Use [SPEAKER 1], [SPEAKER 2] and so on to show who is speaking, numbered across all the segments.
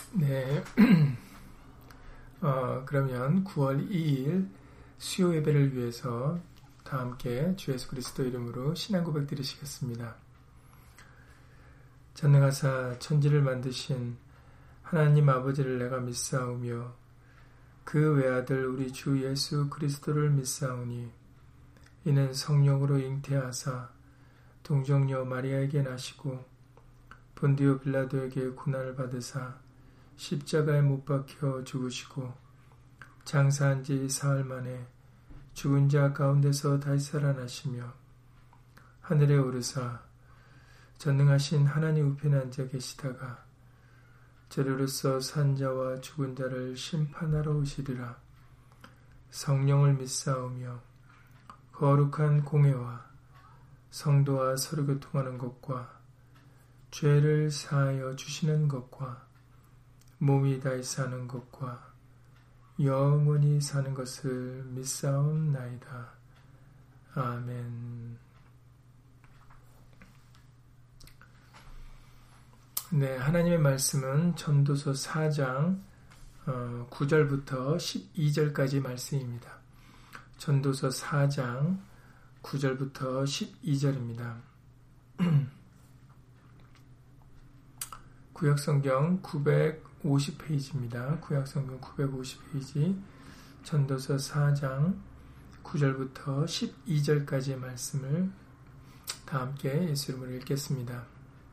[SPEAKER 1] 네, 그러면 9월 2일 수요 예배를 위해서 다 함께 주 예수 그리스도 이름으로 신앙 고백 드리시겠습니다. 전능하사 천지를 만드신 하나님 아버지를 내가 믿사오며 그 외아들 우리 주 예수 그리스도를 믿사오니 이는 성령으로 잉태하사 동정녀 마리아에게 나시고 본디오 빌라도에게 고난을 받으사 십자가에 못 박혀 죽으시고 장사한 지 사흘 만에 죽은 자 가운데서 다시 살아나시며 하늘에 오르사 전능하신 하나님 우편에 앉아 계시다가 저리로서 산 자와 죽은 자를 심판하러 오시리라. 성령을 믿사오며 거룩한 공회와 성도와 서로 교통하는 것과 죄를 사하여 주시는 것과 몸이 다시 사는 것과 영원히 사는 것을 믿사옵나이다. 아멘. 네, 하나님의 말씀은 전도서 4장 9절부터 12절까지 말씀입니다. 전도서 4장 9절부터 12절입니다. 구약성경 950페이지입니다. 구약성경 950페이지 전도서 4장 9절부터 12절까지의 말씀을 다 함께 예수 이름으로 읽겠습니다.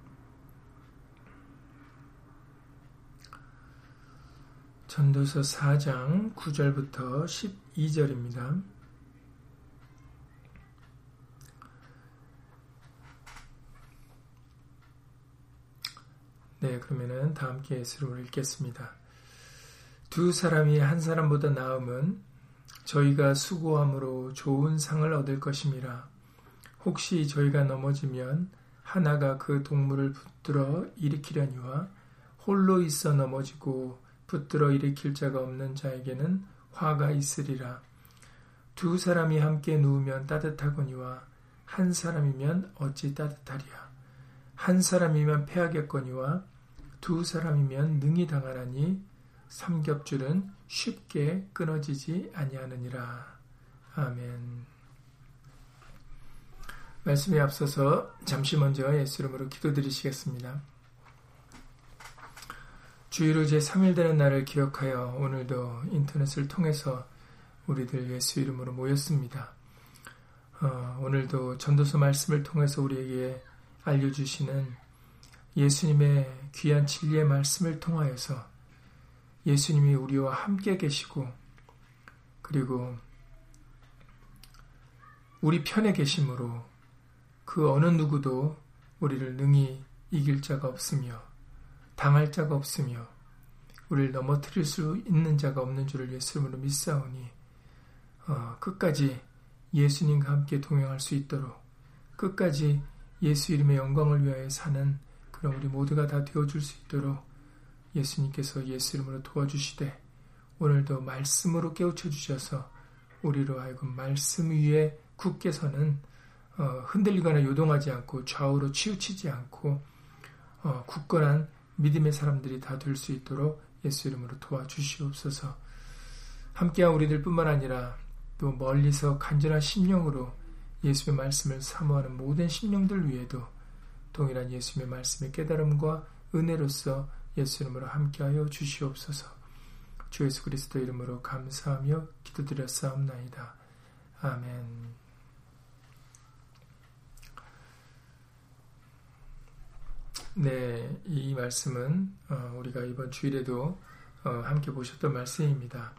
[SPEAKER 1] 전도서 4장 9절부터 12절입니다. 네, 그러면은 다 함께 예수 이름으로 읽겠습니다. 두 사람이 한 사람보다 나음은 저희가 수고함으로 좋은 상을 얻을 것임이라. 혹시 저희가 넘어지면 하나가 그 동물을 붙들어 일으키려니와 홀로 있어 넘어지고 붙들어 일으킬 자가 없는 자에게는 화가 있으리라. 두 사람이 함께 누우면 따뜻하거니와 한 사람이면 어찌 따뜻하리야. 한 사람이면 패하겠거니와 두 사람이면 능히 당하나니 삼겹줄은 쉽게 끊어지지 아니하느니라. 아멘. 말씀에 앞서서 잠시 먼저 예수 이름으로 기도드리시겠습니다. 주일로 제3일 되는 날을 기억하여 오늘도 인터넷을 통해서 우리들 예수 이름으로 모였습니다. 오늘도 전도서 말씀을 통해서 우리에게 알려주시는 예수님의 귀한 진리의 말씀을 통하여서 예수님이 우리와 함께 계시고 그리고 우리 편에 계심으로 그 어느 누구도 우리를 능히 이길 자가 없으며 당할 자가 없으며 우리를 넘어뜨릴 수 있는 자가 없는 줄을 예수 이름으로 믿사오니 끝까지 예수님과 함께 동행할 수 있도록 끝까지 예수 이름의 영광을 위하여 사는 그런 우리 모두가 다 되어줄 수 있도록 예수님께서 예수 이름으로 도와주시되 오늘도 말씀으로 깨우쳐 주셔서 우리로 하여금 말씀 위에 굳게 서는 흔들리거나 요동하지 않고 좌우로 치우치지 않고 굳건한 믿음의 사람들이 다 될 수 있도록 예수 이름으로 도와주시옵소서. 함께한 우리들 뿐만 아니라 또 멀리서 간절한 심령으로 예수의 말씀을 사모하는 모든 심령들 위에도 동일한 예수의 말씀의 깨달음과 은혜로서 예수 이름으로 함께하여 주시옵소서. 주 예수 그리스도 이름으로 감사하며 기도드렸사옵나이다. 아멘. 네, 이 말씀은 우리가 이번 주일에도 함께 보셨던 말씀입니다.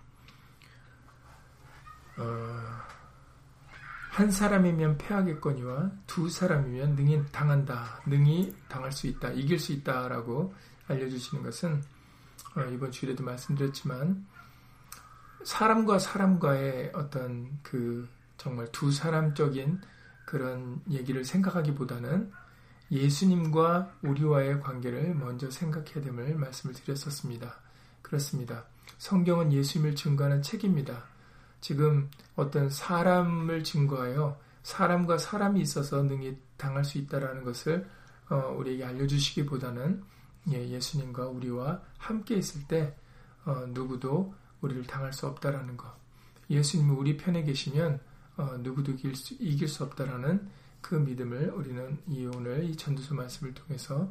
[SPEAKER 1] 한 사람이면 패하겠거니와 두 사람이면 능히 당한다, 능히 당할 수 있다, 이길 수 있다라고 알려주시는 것은 이번 주일에도 말씀드렸지만 사람과 사람과의 어떤 그 정말 두 사람적인 그런 얘기를 생각하기보다는 예수님과 우리와의 관계를 먼저 생각해야 됨을 말씀을 드렸었습니다. 그렇습니다. 성경은 예수님을 증거하는 책입니다. 지금 어떤 사람을 증거하여 사람과 사람이 있어서 능히 당할 수 있다라는 것을 우리에게 알려주시기보다는 예수님과 우리와 함께 있을 때 누구도 우리를 당할 수 없다라는 것. 예수님이 우리 편에 계시면 누구도 이길 수 없다라는 그 믿음을 우리는 오늘 이 전도서 말씀을 통해서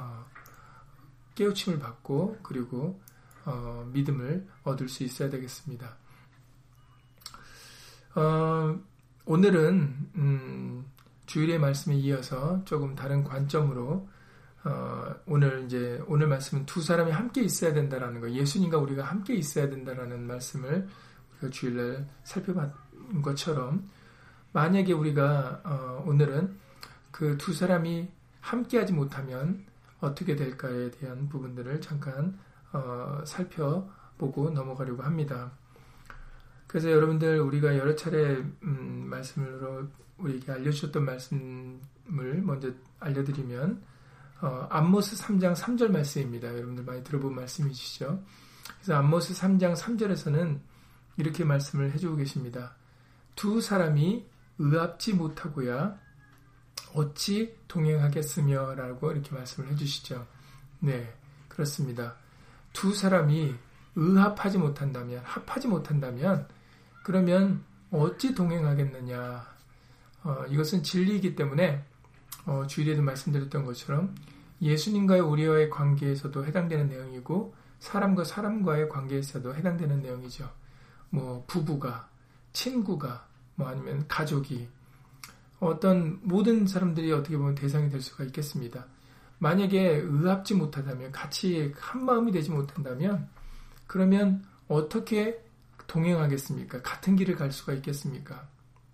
[SPEAKER 1] 깨우침을 받고 그리고 믿음을 얻을 수 있어야 되겠습니다. 오늘은 주일의 말씀에 이어서 조금 다른 관점으로 오늘 말씀은 두 사람이 함께 있어야 된다라는 거, 예수님과 우리가 함께 있어야 된다라는 말씀을 우리가 주일날 살펴본 것처럼 만약에 우리가 오늘은 그 두 사람이 함께하지 못하면 어떻게 될까에 대한 부분들을 잠깐 살펴보고 넘어가려고 합니다. 그래서 여러분들 우리가 여러 차례 말씀으로 우리에게 알려주셨던 말씀을 먼저 알려드리면 암모스 3장 3절 말씀입니다. 여러분들 많이 들어본 말씀이시죠. 그래서 암모스 3장 3절에서는 이렇게 말씀을 해주고 계십니다. 두 사람이 의합지 못하고야 어찌 동행하겠으며 라고 이렇게 말씀을 해주시죠. 네, 그렇습니다. 두 사람이 의합하지 못한다면, 합하지 못한다면 그러면 어찌 동행하겠느냐. 이것은 진리이기 때문에 주일에도 말씀드렸던 것처럼 예수님과의 우리와의 관계에서도 해당되는 내용이고 사람과 사람과의 관계에서도 해당되는 내용이죠. 뭐 부부가, 친구가, 뭐 아니면 가족이, 어떤 모든 사람들이 어떻게 보면 대상이 될 수가 있겠습니다. 만약에 의합지 못하다면, 같이 한 마음이 되지 못한다면 그러면 어떻게 동행하겠습니까? 같은 길을 갈 수가 있겠습니까?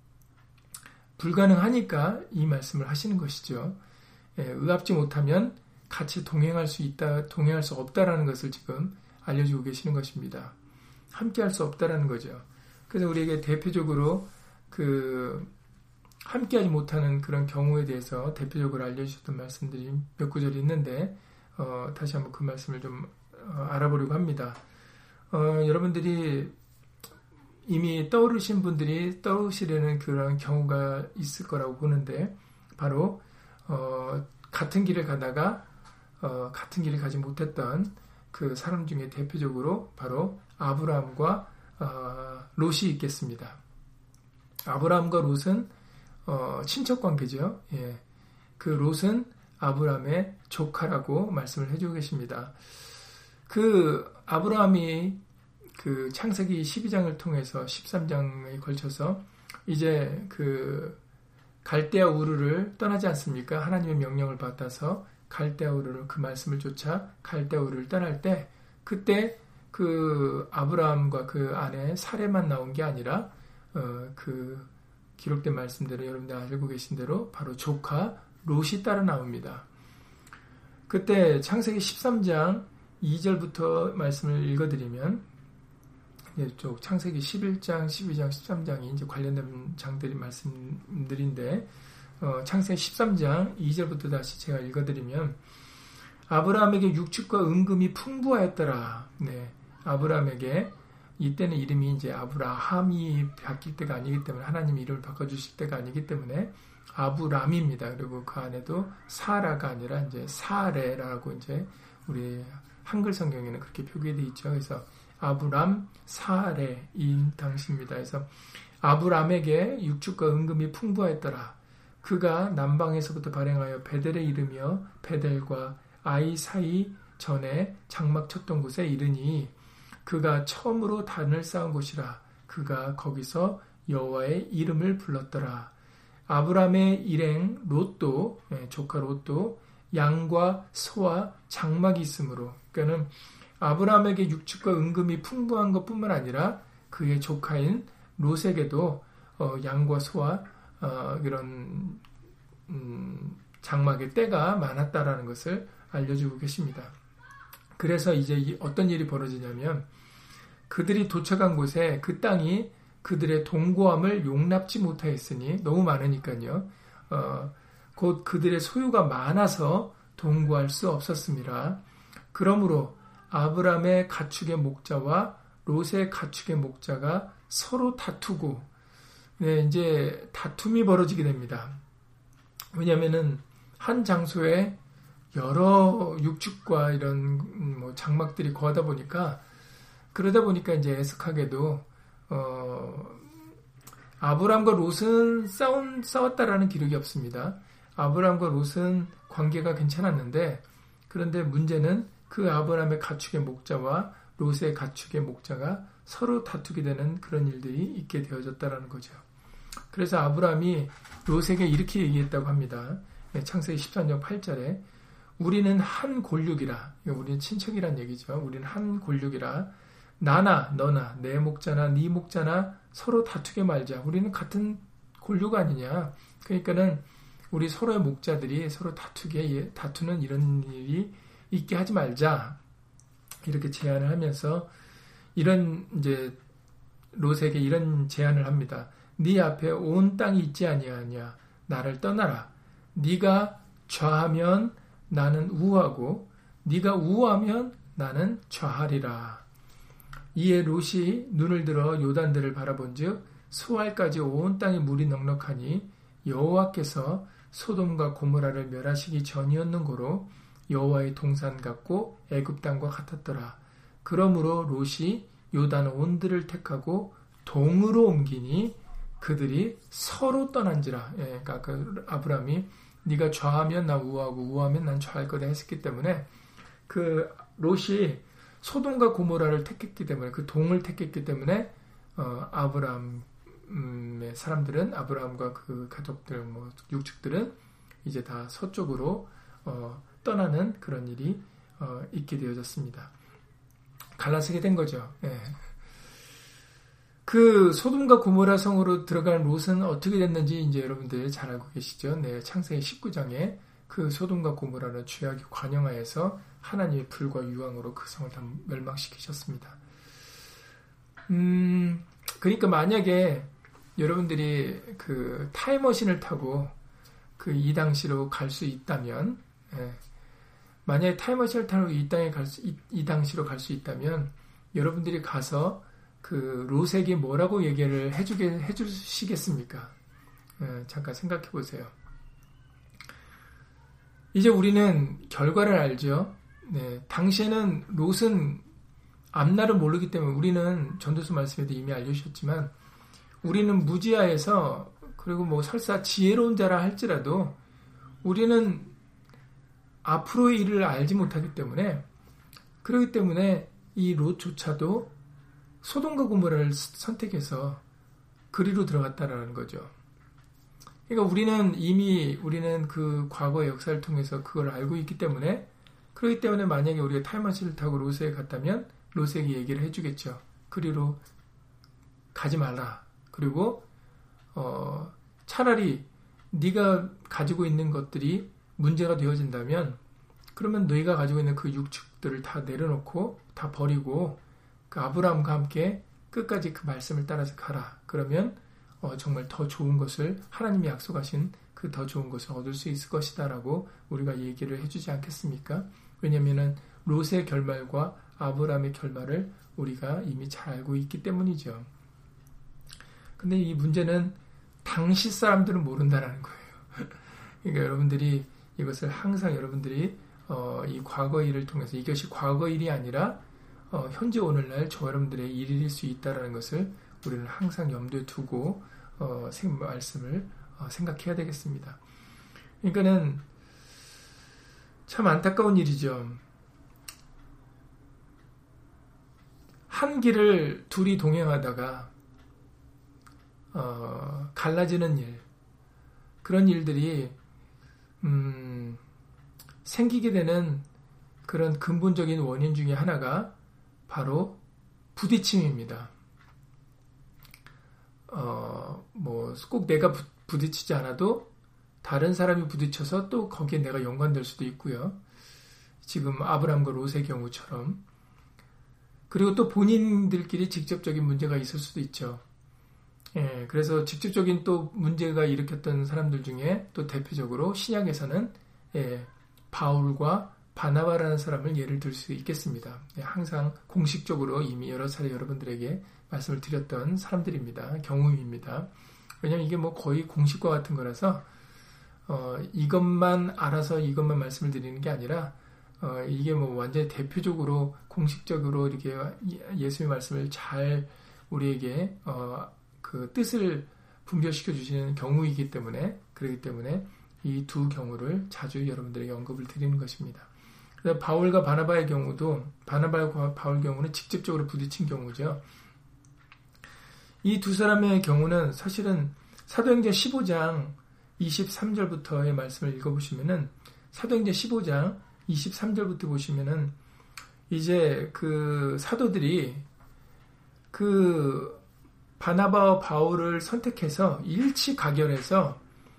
[SPEAKER 1] 불가능하니까 이 말씀을 하시는 것이죠. 의합지 못하면 같이 동행할 수 있다, 동행할 수 없다라는 것을 지금 알려주고 계시는 것입니다. 함께 할 수 없다라는 거죠. 그래서 우리에게 대표적으로 함께 하지 못하는 그런 경우에 대해서 대표적으로 알려주셨던 말씀들이 몇 구절이 있는데 다시 한번 그 말씀을 좀 알아보려고 합니다. 여러분들이 이미 떠오르신 분들이 떠오르시려는 그런 경우가 있을 거라고 보는데 바로 같은 길을 가다가 같은 길을 가지 못했던 그 사람 중에 대표적으로 바로 아브라함과 롯이 있겠습니다. 아브라함과 롯은 친척 관계죠. 예. 그 롯은 아브라함의 조카라고 말씀을 해주고 계십니다. 그 아브라함이 그 창세기 12장을 통해서 13장에 걸쳐서 이제 그 갈대아 우르를 떠나지 않습니까? 하나님의 명령을 받아서 갈대아 우르를 그 말씀을 쫓아 갈대아 우르를 떠날 때 그때 그 아브라함과 그 아내 사레만 나온 게 아니라 그 기록된 말씀대로 여러분들 알고 계신 대로 바로 조카 롯이 따라 나옵니다. 그때 창세기 13장 2절부터 말씀을 읽어드리면 이쪽 창세기 11장, 12장, 13장이 이제 관련된 장들이 말씀들인데 창세기 13장 2절부터 다시 제가 읽어드리면 아브라함에게 육축과 은금이 풍부하였더라. 네, 아브라함에게 이때는 이름이 이제 아브라함이 바뀔 때가 아니기 때문에 하나님 이름을 바꿔주실 때가 아니기 때문에 아브람입니다. 그리고 그 안에도 사라가 아니라 이제 사레라고 이제 우리 한글 성경에는 그렇게 표기되어 있죠. 그래서 아브람, 사레 이 당시입니다. 그래서 아브람에게 육축과 은금이 풍부하였더라. 그가 남방에서부터 발행하여 베델에 이르며 베델과 아이 사이 전에 장막 쳤던 곳에 이르니 그가 처음으로 단을 쌓은 곳이라. 그가 거기서 여호와의 이름을 불렀더라. 아브람의 일행 롯도, 조카 롯도 양과 소와 장막이 있으므로, 그러니까는 아브람에게 육축과 은금이 풍부한 것뿐만 아니라 그의 조카인 롯에게도 양과 소와 이런 장막의 떼가 많았다라는 것을 알려주고 계십니다. 그래서 이제 어떤 일이 벌어지냐면 그들이 도착한 곳에 그 땅이 그들의 동고함을 용납지 못하였으니 너무 많으니까요. 곧 그들의 소유가 많아서 동거할 수 없었습니다. 그러므로 아브람의 가축의 목자와 롯의 가축의 목자가 서로 다투고 이제 다툼이 벌어지게 됩니다. 왜냐하면은 한 장소에 여러 육축과 이런 뭐 장막들이 거하다 보니까 그러다 보니까 이제 애석하게도 아브람과 롯은 싸웠다라는 기록이 없습니다. 아브람과 롯은 관계가 괜찮았는데 그런데 문제는 그 아브람의 가축의 목자와 롯의 가축의 목자가 서로 다투게 되는 그런 일들이 있게 되어졌다라는 거죠. 그래서 아브람이 롯에게 이렇게 얘기했다고 합니다. 창세기 13장 8절에 우리는 한 골육이라, 우리는 친척이란 얘기죠. 우리는 한 골육이라 나나 너나 내 목자나 네 목자나 서로 다투게 말자. 우리는 같은 골육 아니냐. 그러니까는 우리 서로의 목자들이 서로 다투는 이런 일이 있게 하지 말자. 이렇게 제안을 하면서 이런 이제 롯에게 이런 제안을 합니다. 네 앞에 온 땅이 있지 아니하냐. 나를 떠나라. 네가 좌하면 나는 우하고 네가 우하면 나는 좌하리라. 이에 롯이 눈을 들어 요단들을 바라본즉 수알까지 온 땅에 물이 넉넉하니 여호와께서 소돔과 고모라를 멸하시기 전이었는고로 여호와의 동산 같고 애굽 땅과 같았더라. 그러므로 롯이 요단 온들을 택하고 동으로 옮기니 그들이 서로 떠난지라. 그러니까 그 아브람이 네가 좌하면 나 우하고 우하면 난 좌할 거다 했었기 때문에 그 롯이 소돔과 고모라를 택했기 때문에 그 동을 택했기 때문에 아브람의 사람들은 아브람과 그 가족들 뭐 육축들은 이제 다 서쪽으로 떠나는 그런 일이 있게 되어졌습니다. 갈라서게 된 거죠. 예. 그 소돔과 고모라 성으로 들어간 롯은 어떻게 됐는지 이제 여러분들 잘 알고 계시죠? 네, 창세기 19장에 그 소돔과 고모라는 죄악이 관영하여서 하나님의 불과 유황으로 그 성을 다 멸망시키셨습니다. 그러니까 만약에 여러분들이 그 타임머신을 타고 그 이 당시로 갈 수 있다면, 예, 만약에 타임머신을 타고 이 당시로 갈 수 있다면 여러분들이 가서 그 롯에게 뭐라고 얘기를 해주시겠습니까? 예, 잠깐 생각해 보세요. 이제 우리는 결과를 알죠. 네, 당시에는 롯은 앞날을 모르기 때문에 우리는 전도서 말씀에도 이미 알려주셨지만 우리는 무지하에서 그리고 뭐 설사 지혜로운 자라 할지라도 우리는 앞으로의 일을 알지 못하기 때문에 그렇기 때문에 이 롯조차도 소돔과 고모라를 선택해서 그리로 들어갔다라는 거죠. 그러니까 우리는 그 과거의 역사를 통해서 그걸 알고 있기 때문에 그렇기 때문에 만약에 우리가 타임머신을 타고 롯에 갔다면 롯에게 얘기를 해주겠죠. 그리로 가지 말라. 그리고 차라리 네가 가지고 있는 것들이 문제가 되어진다면 그러면 너희가 가지고 있는 그 육축들을 다 내려놓고 다 버리고 그 아브라함과 함께 끝까지 그 말씀을 따라서 가라. 그러면 정말 더 좋은 것을 하나님이 약속하신 그 더 좋은 것을 얻을 수 있을 것이다라고 우리가 얘기를 해주지 않겠습니까? 왜냐하면은 롯의 결말과 아브라함의 결말을 우리가 이미 잘 알고 있기 때문이죠. 근데 이 문제는 당시 사람들은 모른다라는 거예요. 그러니까 여러분들이 이것을 항상 여러분들이 이 과거 일을 통해서 이것이 과거 일이 아니라 현재 오늘날 저 여러분들의 일일 수 있다라는 것을 우리는 항상 염두에 두고 말씀을 생각해야 되겠습니다. 그러니까는 참 안타까운 일이죠. 한 길을 둘이 동행하다가 갈라지는 일, 그런 일들이 생기게 되는 그런 근본적인 원인 중에 하나가 바로 부딪힘입니다. 뭐 꼭 내가 부딪히지 않아도 다른 사람이 부딪혀서 또 거기에 내가 연관될 수도 있고요. 지금 아브람과 롯의 경우처럼. 그리고 또 본인들끼리 직접적인 문제가 있을 수도 있죠. 예, 그래서 직접적인 또 문제가 일으켰던 사람들 중에 또 대표적으로 신약에서는 바울과 바나바라는 사람을 예를 들 수 있겠습니다. 항상 공식적으로 이미 여러 차례 여러분들에게 말씀을 드렸던 사람들입니다. 경우입니다. 왜냐하면 이게 뭐 거의 공식과 같은 거라서 이것만 알아서 이것만 말씀을 드리는 게 아니라 이게 뭐 완전히 대표적으로 공식적으로 이렇게 예수의 말씀을 잘 우리에게 그 뜻을 분별시켜 주시는 경우이기 때문에 그렇기 때문에 이 두 경우를 자주 여러분들에게 언급을 드리는 것입니다. 그래서 바울과 바나바의 경우도 바나바와 바울 경우는 직접적으로 부딪힌 경우죠. 이 두 사람의 경우는 사실은 사도행전 15장 23절부터의 말씀을 읽어보시면은 사도행전 15장 23절부터 보시면은 이제 그 사도들이 그 바나바와 바울을 선택해서 일치가결해서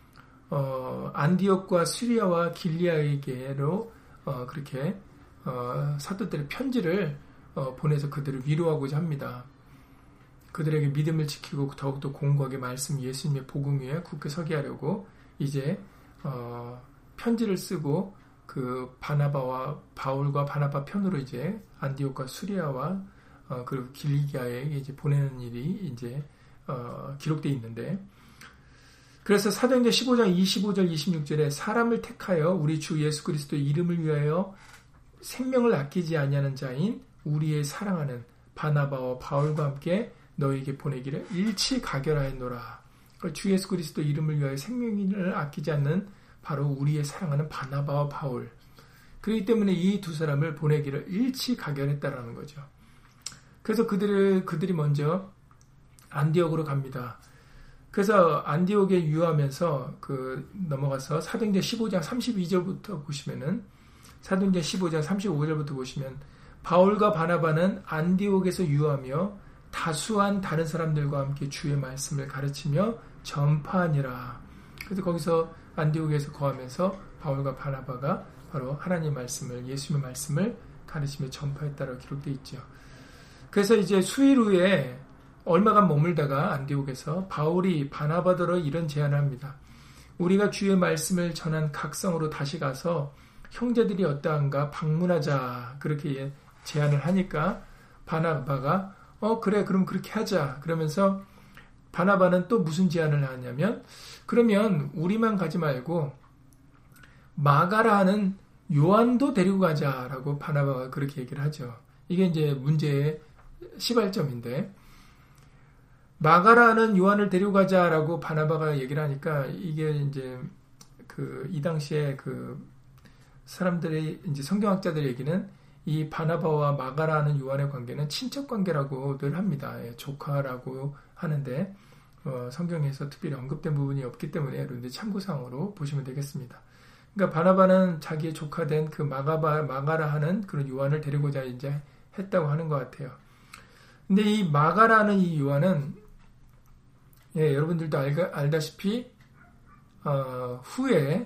[SPEAKER 1] 안디옥과 수리아와 길리아에게로 그렇게 사도들의 편지를 보내서 그들을 위로하고자 합니다. 그들에게 믿음을 지키고 더욱더 공고하게 말씀 예수님의 복음 위에 굳게 서게 하려고 이제 편지를 쓰고 그 바나바와 바울과 바나바 편으로 이제 안디옥과 수리아와 그리고 길리기아에 이제 보내는 일이 이제 기록되어 있는데, 그래서 사도행전 15장 25절 26절에 사람을 택하여 우리 주 예수 그리스도의 이름을 위하여 생명을 아끼지 아니하는 자인 우리의 사랑하는 바나바와 바울과 함께 너에게 보내기를 일치가결하였노라. 주 예수 그리스도 이름을 위하여 생명을 아끼지 않는 바로 우리의 사랑하는 바나바와 바울. 그렇기 때문에 이 두 사람을 보내기를 일치가결했다라는 거죠. 그래서 그들이 먼저 안디옥으로 갑니다. 그래서 안디옥에 유하면서 넘어가서 사도행전 15장 32절부터 보시면은 사도행전 15장 35절부터 보시면 바울과 바나바는 안디옥에서 유하며 다수한 다른 사람들과 함께 주의 말씀을 가르치며 전파하니라. 그래서 거기서 안디옥에서 거하면서 바울과 바나바가 바로 하나님의 말씀을 예수님의 말씀을 가르치며 전파했다라고 기록되어 있죠. 그래서 이제 수일 후에 얼마간 머물다가 안디옥에서 바울이 바나바더러 이런 제안을 합니다. 우리가 주의 말씀을 전한 각 성으로 다시 가서 형제들이 어떠한가 방문하자. 그렇게 제안을 하니까 바나바가 그래 그럼 그렇게 하자. 그러면서 바나바는 또 무슨 제안을 하냐면 그러면 우리만 가지 말고 마가라 하는 요한도 데리고 가자라고 바나바가 그렇게 얘기를 하죠. 이게 이제 문제의 시발점인데 마가라는 요한을 데리고 가자라고 바나바가 얘기를 하니까 이게 이제 이 당시에 사람들의 이제 성경학자들의 얘기는 이 바나바와 마가라는 요한의 관계는 친척 관계라고들 합니다. 조카라고 하는데 성경에서 특별히 언급된 부분이 없기 때문에 여러분들 참고사항으로 보시면 되겠습니다. 그러니까 바나바는 자기의 조카된 그 마가라 하는 그런 요한을 데리고자 이제 했다고 하는 것 같아요. 근데 이 마가라는 이 요한은 여러분들도 알다시피 후에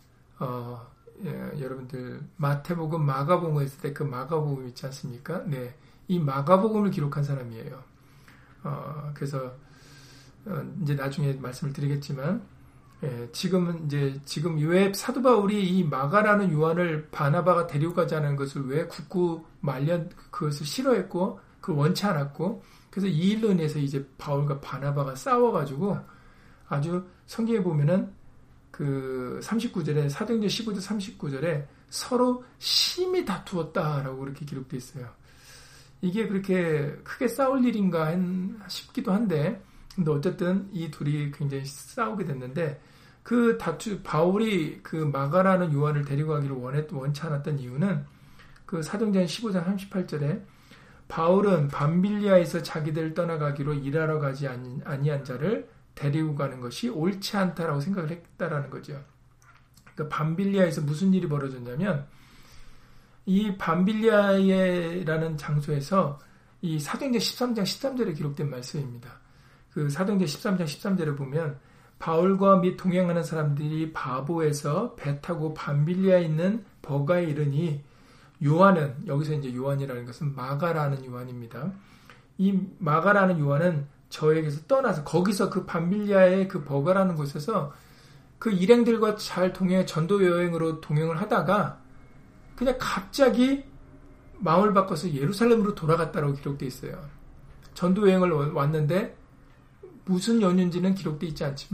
[SPEAKER 1] 여러분들 마태복음, 마가복음 했을 때 그 마가복음 있지 않습니까? 네, 이 마가복음을 기록한 사람이에요. 그래서 이제 나중에 말씀을 드리겠지만 지금 왜 사도 바울이 이 마가라는 요한을 바나바가 데리고 가자는 것을 왜 굳고 말년 그것을 싫어했고 그걸 원치 않았고 그래서 이 일로 인해서 이제 바울과 바나바가 싸워가지고 아주 성경에 보면은 39절에 사도행전 15절 39절에 서로 심히 다투었다라고 그렇게 기록되어 있어요. 이게 그렇게 크게 싸울 일인가 싶기도 한데 근데 어쨌든 이 둘이 굉장히 싸우게 됐는데 바울이 마가라는 요한을 데리고 가기를 원치 않았던 이유는 사도행전 15장 38절에 바울은 밤빌리아에서 자기들 떠나가기로 일하러 가지 아니한 자를 데리고 가는 것이 옳지 않다라고 생각을 했다라는 거죠. 그러니까 밤빌리아에서 무슨 일이 벌어졌냐면 이 밤빌리아라는 장소에서 이 사도행전 13장 13절에 기록된 말씀입니다. 사도행전 13장 13절에 보면 바울과 및 동행하는 사람들이 바보에서 배 타고 밤빌리아에 있는 버가에 이르니 요한은 여기서 이제 요한이라는 것은 마가라는 요한입니다. 이 마가라는 요한은 저에게서 떠나서 거기서 밤빌리아의 버가라는 곳에서 일행들과 잘 전도 여행으로 동행을 하다가 그냥 갑자기 마음을 바꿔서 예루살렘으로 돌아갔다고 기록되어 있어요. 전도 여행을 왔는데 무슨 연유인지는 기록되어 있지 않지만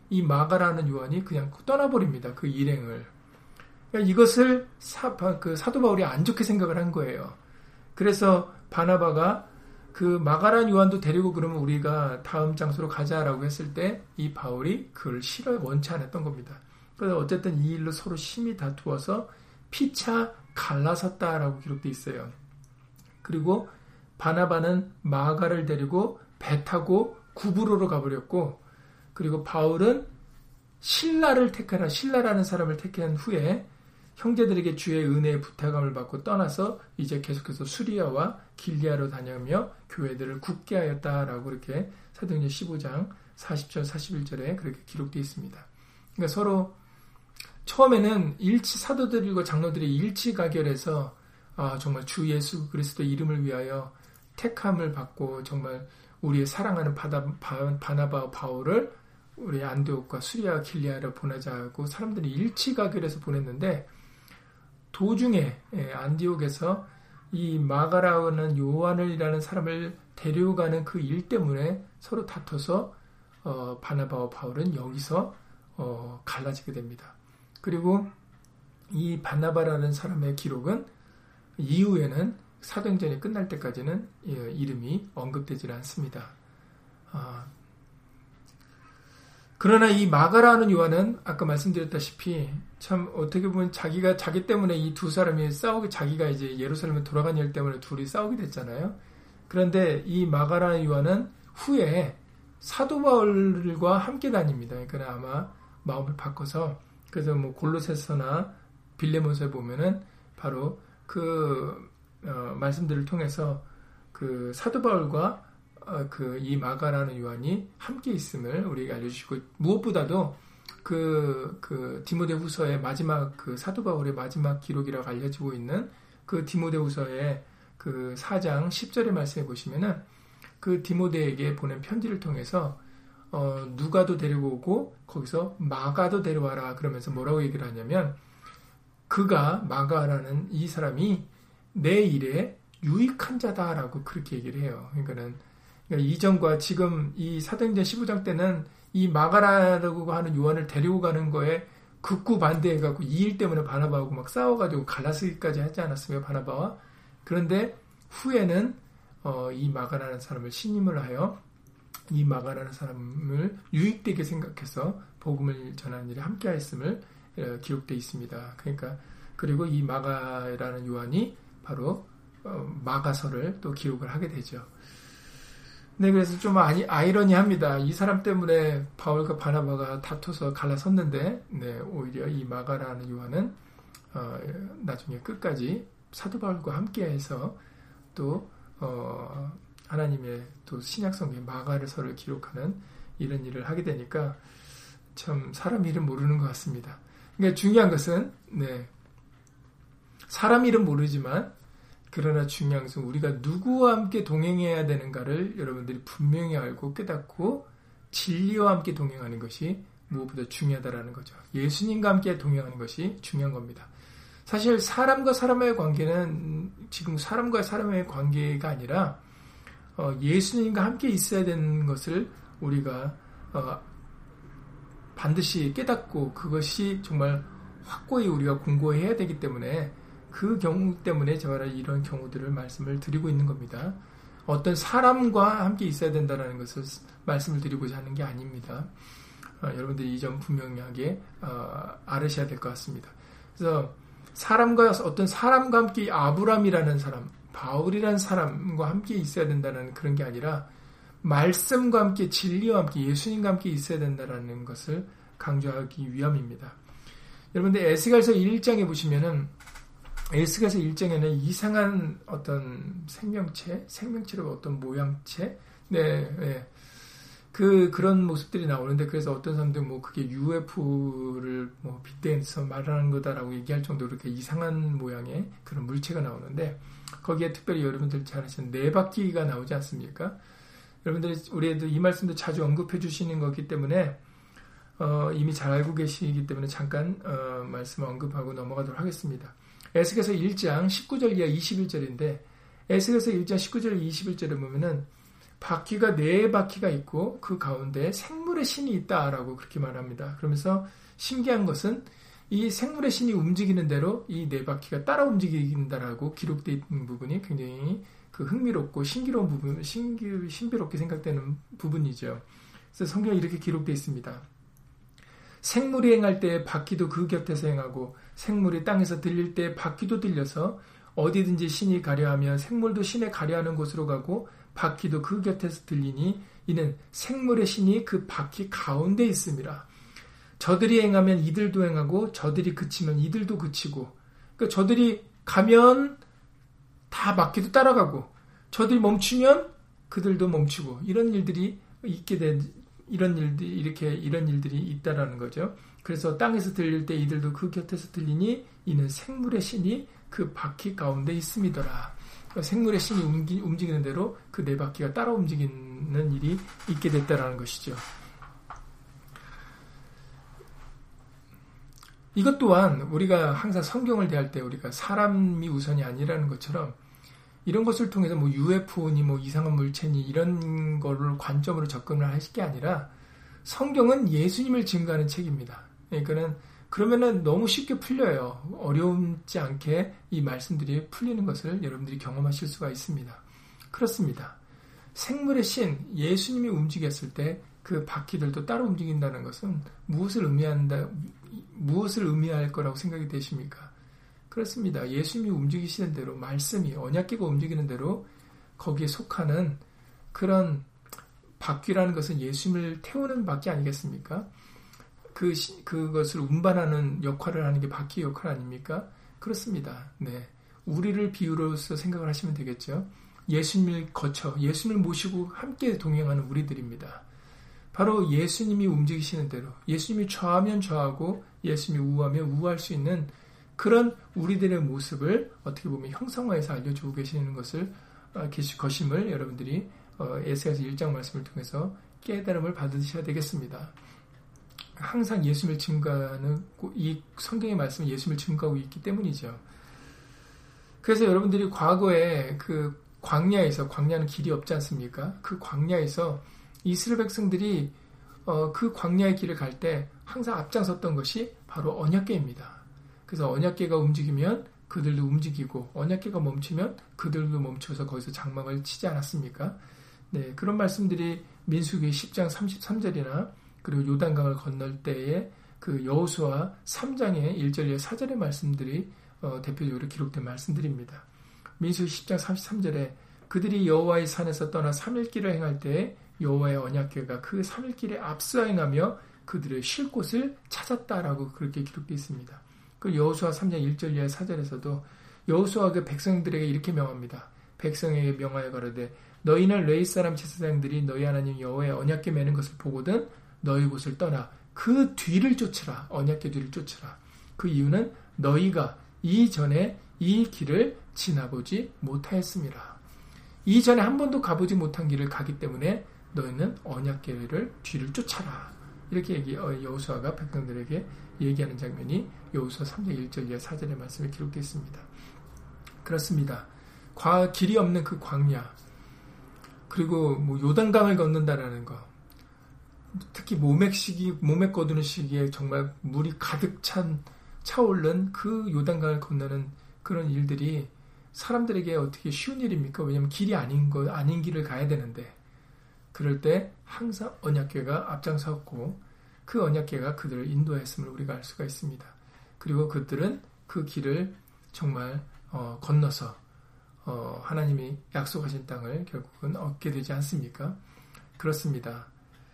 [SPEAKER 1] 이 마가라는 요한이 그냥 떠나버립니다. 그 일행을. 그러니까 이것을 사도 바울이 안 좋게 생각을 한 거예요. 그래서 바나바가 그 마가라는 요한도 데리고 그러면 우리가 다음 장소로 가자라고 했을 때 이 바울이 그걸 원치 않았던 겁니다. 그래서 어쨌든 이 일로 서로 심히 다투어서 피차 갈라섰다라고 기록되어 있어요. 그리고 바나바는 마가를 데리고 배 타고 구브로로 가버렸고, 그리고 바울은 신라라는 사람을 택한 후에 형제들에게 주의 은혜의 부탁함을 받고 떠나서 이제 계속해서 수리아와 길리아로 다녀며 교회들을 굳게 하였다라고 이렇게 사도행전 15장 40절 41절에 그렇게 기록되어 있습니다. 그러니까 서로 처음에는 사도들과 장로들이 일치가결해서 정말 주 예수 그리스도 이름을 위하여 택함을 받고 정말 우리의 사랑하는 바나바와 바울을 우리 안디옥과 수리아 길리아로 보내자고 사람들이 일치가결해서 보냈는데, 도중에 안디옥에서 이 마가라는 요한이라는 사람을 데려가는 그 일 때문에 서로 다퉈서 바나바와 바울은 여기서 갈라지게 됩니다. 그리고 이 바나바라는 사람의 기록은 이후에는 사도행전이 끝날 때까지는 이름이 언급되지 않습니다. 그러나 이 마가라는 요한은 아까 말씀드렸다시피 참 어떻게 보면 자기 때문에 이 두 사람이 자기가 이제 예루살렘에 돌아간 일 때문에 둘이 싸우게 됐잖아요. 그런데 이 마가라는 요한은 후에 사도 바울과 함께 다닙니다. 그러니까 아마 마음을 바꿔서, 그래서 뭐 골로새서나 빌레몬서에 보면은 바로 그 말씀들을 통해서 그 사도 바울과 이 마가라는 요한이 함께 있음을 우리에게 알려주시고, 무엇보다도 그 디모데후서의 마지막 그 사도 바울의 마지막 기록이라고 알려지고 있는 그 디모데후서의 그 4장 10절의 말씀에 보시면은 그 디모데에게 보낸 편지를 통해서 누가도 데리고 오고 거기서 마가도 데려와라 그러면서 뭐라고 얘기를 하냐면, 마가라는 이 사람이 내 일에 유익한 자다라고 그렇게 얘기를 해요. 그러니까 이전과 지금 이 사도행전 15장 때는 이 마가라고 하는 요한을 데리고 가는 거에 극구 반대해갖고 이 일 때문에 바나바하고 막 싸워가지고 갈라서기까지 하지 않았으며 바나바와. 그런데 후에는 이 마가라는 사람을 신임을 하여 이 마가라는 사람을 유익되게 생각해서 복음을 전하는 일에 함께하였음을 기록되어 있습니다. 그러니까 그리고 이 마가라는 요한이 바로 마가서를 또 기록을 하게 되죠. 네, 그래서 좀 아이러니합니다. 이 사람 때문에 바울과 바나바가 다투서 갈라섰는데, 네, 오히려 이 마가라는 요한은 나중에 끝까지 사도 바울과 함께해서 또 하나님의 또 신약성경의 마가서를 기록하는 이런 일을 하게 되니까 참 사람 이름 모르는 것 같습니다. 그러니까 중요한 것은 사람 이름 모르지만, 그러나 중요한 것은 우리가 누구와 함께 동행해야 되는가를 여러분들이 분명히 알고 깨닫고 진리와 함께 동행하는 것이 무엇보다 중요하다라는 거죠. 예수님과 함께 동행하는 것이 중요한 겁니다. 사실 사람과 사람의 관계는 지금 사람과 사람의 관계가 아니라 예수님과 함께 있어야 되는 것을 우리가 반드시 깨닫고 그것이 정말 확고히 우리가 공고해야 되기 때문에 그 경우 때문에 제가 이런 경우들을 말씀을 드리고 있는 겁니다. 어떤 사람과 함께 있어야 된다는 것을 말씀을 드리고자 하는 게 아닙니다. 여러분들이 이 점 분명하게 알으셔야 될 것 같습니다. 그래서 어떤 사람과 함께 아브람이라는 사람, 바울이라는 사람과 함께 있어야 된다는 그런 게 아니라 말씀과 함께 진리와 함께 예수님과 함께 있어야 된다는 것을 강조하기 위함입니다. 여러분들 에스겔서 1장에 보시면은 에스겔서 1장에는 이상한 어떤 생명체로 어떤 모양체, 그런 모습들이 나오는데, 그래서 어떤 사람들은 그게 UFO를 빗대서 말하는 거다라고 얘기할 정도로 이렇게 이상한 모양의 그런 물체가 나오는데, 거기에 특별히 여러분들 잘 아시는 네 바퀴가 나오지 않습니까? 여러분들이 우리도 이 말씀도 자주 언급해 주시는 거기 때문에 이미 잘 알고 계시기 때문에 잠깐 말씀을 언급하고 넘어가도록 하겠습니다. 에스겔서 1장 19절 이하 21절인데, 에스겔서 1장 19절 21절에 보면은 바퀴가 네 바퀴가 있고 그 가운데 생물 생물의 신이 있다라고 그렇게 말합니다. 그러면서 신기한 것은 이 생물의 신이 움직이는 대로 이 네 바퀴가 따라 움직인다라고 기록되어 있는 부분이 굉장히 그 흥미롭고 신기로운 부분, 신비롭게 생각되는 부분이죠. 그래서 성경에 이렇게 기록되어 있습니다. 생물이 행할 때 바퀴도 그 곁에서 행하고 생물이 땅에서 들릴 때 바퀴도 들려서 어디든지 신이 가려하면 생물도 신에 가려하는 곳으로 가고 바퀴도 그 곁에서 들리니 이는 생물의 신이 그 바퀴 가운데 있습니다. 저들이 행하면 이들도 행하고 저들이 그치면 이들도 그치고 그러니까 저들이 가면 다 바퀴도 따라가고 저들이 멈추면 그들도 멈추고 이런 일들이 있게 된 이런 일들이 있다라는 거죠. 그래서 땅에서 들릴 때 이들도 그 곁에서 들리니 이는 생물의 신이 그 바퀴 가운데 있음이더라. 그러니까 생물의 신이 움직이는 대로 그 네 바퀴가 따라 움직이는 일이 있게 됐다라는 것이죠. 이것 또한 우리가 항상 성경을 대할 때 우리가 사람이 우선이 아니라는 것처럼 이런 것을 통해서 뭐 UFO니 뭐 이상한 물체니 이런 거를 관점으로 접근을 하실 게 아니라 성경은 예수님을 증거하는 책입니다. 그러면은 너무 쉽게 풀려요. 어려움지 않게 이 말씀들이 풀리는 것을 여러분들이 경험하실 수가 있습니다. 그렇습니다. 생물의 신, 예수님이 움직였을 때 그 바퀴들도 따로 움직인다는 것은 무엇을 의미할 거라고 생각이 되십니까? 그렇습니다. 예수님이 움직이시는 대로 말씀이 언약궤가 움직이는 대로 거기에 속하는 그런 바퀴라는 것은 예수님을 태우는 바퀴 아니겠습니까? 그것을 운반하는 역할을 하는 게 바퀴 역할 아닙니까? 그렇습니다. 네. 우리를 비유로서 생각을 하시면 되겠죠. 예수님을 거쳐 예수님을 모시고 함께 동행하는 우리들입니다. 바로 예수님이 움직이시는 대로 예수님이 좌하면 좌하고 예수님이 우하면 우할 수 있는 그런 우리들의 모습을 어떻게 보면 형상화해서 알려주고 계시는 것임을 여러분들이 에스겔서 1장 말씀을 통해서 깨달음을 받으셔야 되겠습니다. 항상 예수님을 증거하는 이 성경의 말씀은 예수님을 증거하고 있기 때문이죠. 그래서 여러분들이 과거에 그 광야는 길이 없지 않습니까? 그 광야에서 이스라엘 백성들이 그 광야의 길을 갈 때 항상 앞장섰던 것이 바로 언약궤입니다. 그래서 언약궤가 움직이면 그들도 움직이고 언약궤가 멈추면 그들도 멈춰서 거기서 장막을 치지 않았습니까? 네, 그런 말씀들이 민수기 10장 33절이나 그리고 요단강을 건널 때의 그 여호수아 3장의 1절에 4절의 말씀들이 대표적으로 기록된 말씀들입니다. 민수기 10장 33절에 그들이 여호와의 산에서 떠나 3일 길을 행할 때 여호와의 언약궤가 그 3일 길에 앞서 행하며 그들의 쉴 곳을 찾았다라고 그렇게 기록되어 있습니다. 그 여호수아 3장 1절 이하 4절에서도 여호수아가 그 백성들에게 이렇게 명합니다. 백성에게 명하여 가로되 너희는 레위 사람 제사장들이 너희 하나님 여호와의 언약궤 매는 것을 보거든 너희 곳을 떠나 그 뒤를 쫓으라. 언약궤 뒤를 쫓으라. 그 이유는 너희가 이전에 이 길을 지나보지 못하였습니다. 이전에 한 번도 가보지 못한 길을 가기 때문에 너희는 언약궤를 뒤를 쫓아라. 이렇게 여호수아가 백성들에게 얘기하는 장면이 여호수아 3장 1절 이하 4절의 말씀에 기록되어 있습니다. 그렇습니다. 길이 없는 그 광야 그리고 뭐 요단강을 건넌다라는 거 특히 모맥 거두는 시기에 정말 물이 가득 차오른 그 요단강을 건너는 그런 일들이 사람들에게 어떻게 쉬운 일입니까? 왜냐하면 길이 아닌 길을 가야 되는데 그럴 때 항상 언약궤가 앞장섰고 그 언약궤가 그들을 인도했음을 우리가 알 수가 있습니다. 그리고 그들은 그 길을 정말 건너서 하나님이 약속하신 땅을 결국은 얻게 되지 않습니까? 그렇습니다.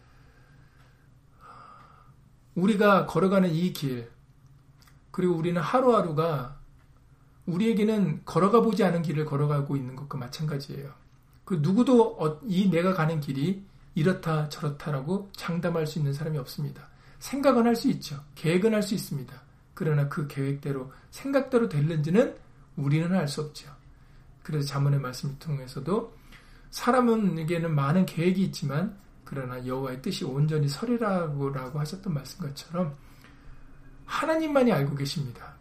[SPEAKER 1] 우리가 걸어가는 이 길 그리고 우리는 하루하루가 우리에게는 걸어가 보지 않은 길을 걸어가고 있는 것과 마찬가지예요. 그 누구도 내가 가는 길이 이렇다 저렇다라고 장담할 수 있는 사람이 없습니다. 생각은 할 수 있죠. 계획은 할 수 있습니다. 그러나 그 계획대로 생각대로 될는지는 우리는 알 수 없죠. 그래서 잠언의 말씀을 통해서도 사람에게는 많은 계획이 있지만 그러나 여호와의 뜻이 온전히 서리라고 하셨던 말씀처럼 하나님만이 알고 계십니다.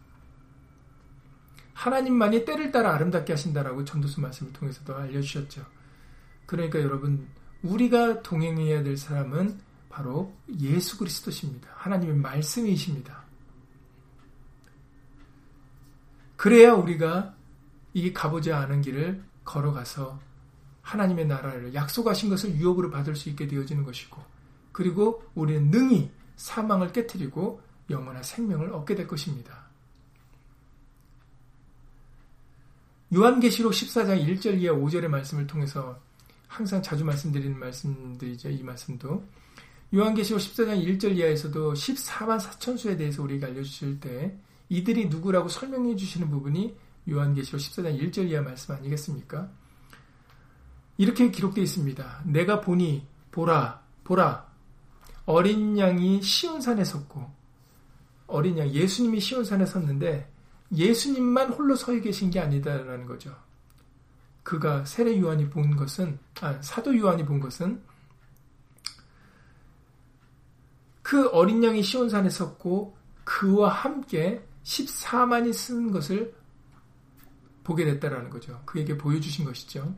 [SPEAKER 1] 하나님만이 때를 따라 아름답게 하신다라고 전도서 말씀을 통해서도 알려주셨죠. 그러니까 여러분 우리가 동행해야 될 사람은 바로 예수 그리스도십니다. 하나님의 말씀이십니다. 그래야 우리가 이 가보지 않은 길을 걸어가서 하나님의 나라를 약속하신 것을 유업으로 받을 수 있게 되어지는 것이고, 그리고 우리는 능히 사망을 깨트리고 영원한 생명을 얻게 될 것입니다. 요한계시록 14장 1절 이하 5절의 말씀을 통해서 항상 자주 말씀드리는 말씀들이죠. 이 말씀도 요한계시록 14장 1절 이하에서도 14만 4천수에 대해서 우리에게 알려주실 때 이들이 누구라고 설명해 주시는 부분이 요한계시록 14장 1절 이하 말씀 아니겠습니까? 이렇게 기록되어 있습니다. 내가 보니 보라 어린 양이 시온산에 섰고, 어린 양 예수님이 시온산에 섰는데 예수님만 홀로 서 계신 게 아니다라는 거죠. 그가 세례 요한이 본 것은, 사도 요한이 본 것은 그 어린 양이 시온산에 섰고 그와 함께 14만이 쓴 것을 보게 됐다라는 거죠. 그에게 보여주신 것이죠.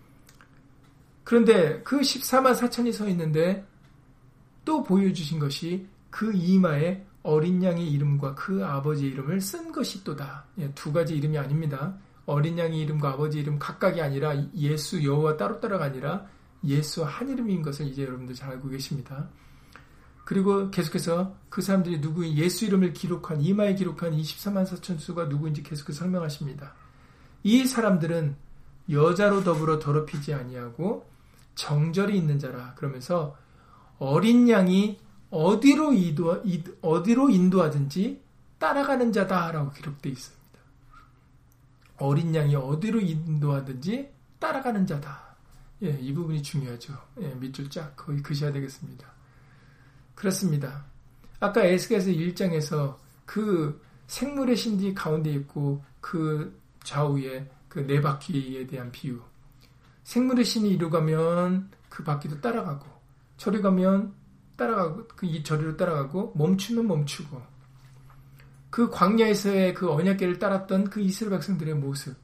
[SPEAKER 1] 그런데 그 14만 4천이 서 있는데 또 보여주신 것이 그 이마에 어린 양의 이름과 그 아버지의 이름을 쓴 것이 또다. 두 가지 이름이 아닙니다. 어린 양의 이름과 아버지 이름 각각이 아니라 예수 여호와 따로따로가 아니라 예수와 한 이름인 것을 이제 여러분들 잘 알고 계십니다. 그리고 계속해서 그 사람들이 누구인 예수 이름을 기록한, 이마에 기록한 24만 4천 수가 누구인지 계속해서 설명하십니다. 이 사람들은 여자로 더불어 더럽히지 아니하고 정절이 있는 자라. 그러면서 어린 양이 어디로 인도하든지 따라가는 자다라고 기록되어 있습니다. 어린 양이 어디로 인도하든지 따라가는 자다. 이 부분이 중요하죠. 밑줄 쫙 거의 그셔야 되겠습니다. 그렇습니다. 아까 에스겔서 1장에서 그 생물의 신이 가운데 있고 그 좌우에 그 네 바퀴에 대한 비유. 생물의 신이 이리로 가면 그 바퀴도 따라가고, 저리 가면 따라가고, 이 저리로 따라가고, 멈추면 멈추고. 그 광야에서의 그 언약궤를 따랐던 그 이스라엘 백성들의 모습.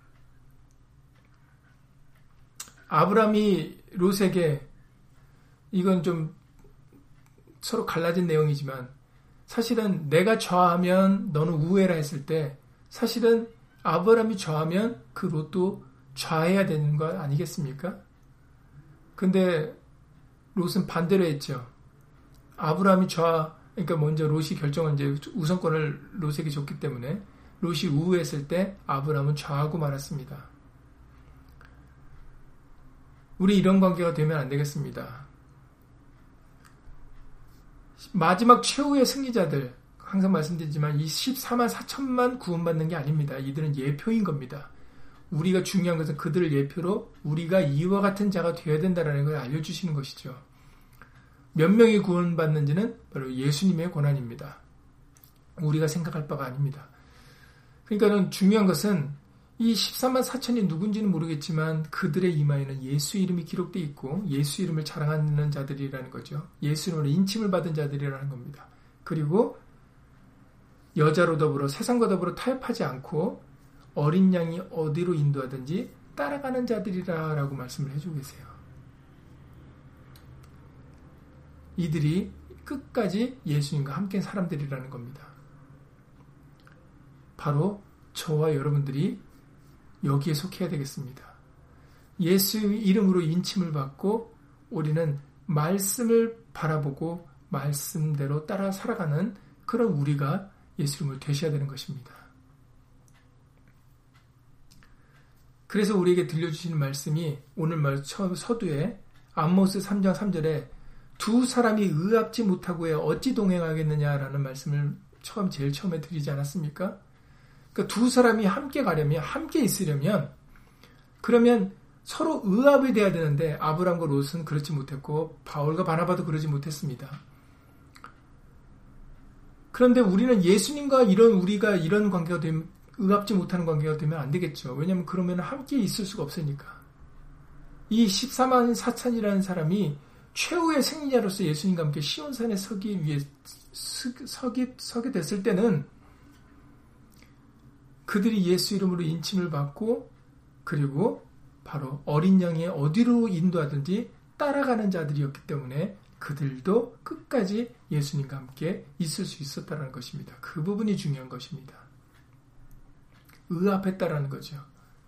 [SPEAKER 1] 아브라함이 롯에게, 이건 좀 서로 갈라진 내용이지만 사실은 내가 좌하면 너는 우회라 했을 때 사실은 아브라함이 좌하면 그 롯도 좌해야 되는 거 아니겠습니까? 근데 롯은 반대로 했죠. 아브라함이 그러니까 먼저 롯이 결정은 이제 우선권을 롯에게 줬기 때문에 롯이 우회했을 때 아브라함은 좌하고 말았습니다. 우리 이런 관계가 되면 안 되겠습니다. 마지막 최후의 승리자들, 항상 말씀드리지만 이 14만 4천만 구원받는 게 아닙니다. 이들은 예표인 겁니다. 우리가 중요한 것은 그들을 예표로 우리가 이와 같은 자가 되어야 된다는 걸 알려주시는 것이죠. 몇 명이 구원받는지는 바로 예수님의 권한입니다. 우리가 생각할 바가 아닙니다. 그러니까 중요한 것은 이 14만 4천이 누군지는 모르겠지만 그들의 이마에는 예수 이름이 기록되어 있고 예수 이름을 자랑하는 자들이라는 거죠. 예수 이름으로 인침을 받은 자들이라는 겁니다. 그리고 여자로 더불어 세상과 더불어 타협하지 않고 어린 양이 어디로 인도하든지 따라가는 자들이라고 말씀을 해주고 계세요. 이들이 끝까지 예수님과 함께 사람들이라는 겁니다. 바로 저와 여러분들이 여기에 속해야 되겠습니다. 예수 이름으로 인침을 받고 우리는 말씀을 바라보고 말씀대로 따라 살아가는 그런 우리가 예수 이름을 되셔야 되는 것입니다. 그래서 우리에게 들려주시는 말씀이 오늘 처음 서두에 아모스 3장 3절에 두 사람이 의합지 못하고에 어찌 동행하겠느냐라는 말씀을 제일 처음에 드리지 않았습니까? 그러니까 두 사람이 함께 가려면, 함께 있으려면, 그러면 서로 의합이 돼야 되는데 아브람과 롯은 그렇지 못했고 바울과 바나바도 그러지 못했습니다. 그런데 우리는 예수님과 우리가 이런 관계가 되면 의합지 못하는 관계가 되면 안 되겠죠. 왜냐하면 그러면 함께 있을 수가 없으니까. 이 14만 4천이라는 사람이 최후의 승리자로서 예수님과 함께 시온산에 서게 됐을 때는 그들이 예수 이름으로 인침을 받고 그리고 바로 어린 양이 어디로 인도하든지 따라가는 자들이었기 때문에 그들도 끝까지 예수님과 함께 있을 수 있었다는 것입니다. 그 부분이 중요한 것입니다. 의합했다라는 거죠.